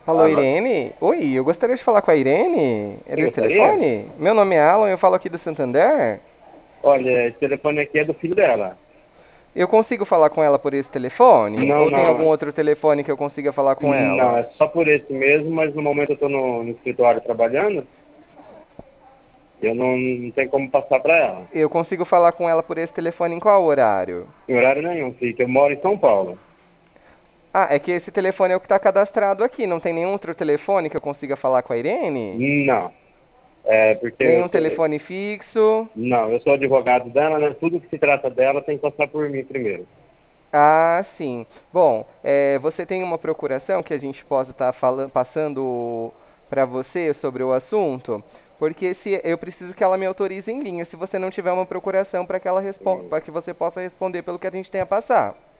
Alô, Alô? Irene? Oi, eu gostaria de falar com a Irene. É Quem desse gostaria? telefone? Meu nome é Alan, eu falo aqui do Santander. Olha, esse telefone aqui é do filho dela. Eu consigo falar com ela por esse telefone? Não, Ou tem algum não, outro telefone que eu consiga falar com não, ela? é só por esse mesmo, mas no momento eu estou no escritório trabalhando, eu não tenho como passar para ela. Eu consigo falar com ela por esse telefone em qual horário? Em horário nenhum, filho, que eu moro em São Paulo. Ah, é que esse telefone é o que está cadastrado aqui. Não tem nenhum outro telefone que eu consiga falar com a Irene? Não, é porque Nenhum telefone fixo? não, eu sou advogado dela, né? Tudo que se trata dela tem que passar por mim primeiro. Ah, sim. Bom, você tem uma procuração que a gente possa estar passando para você sobre o assunto? Porque se eu preciso que ela me autorize em linha, se você não tiver uma procuração para que ela para Hum. que você possa responder pelo que a gente tem a passar.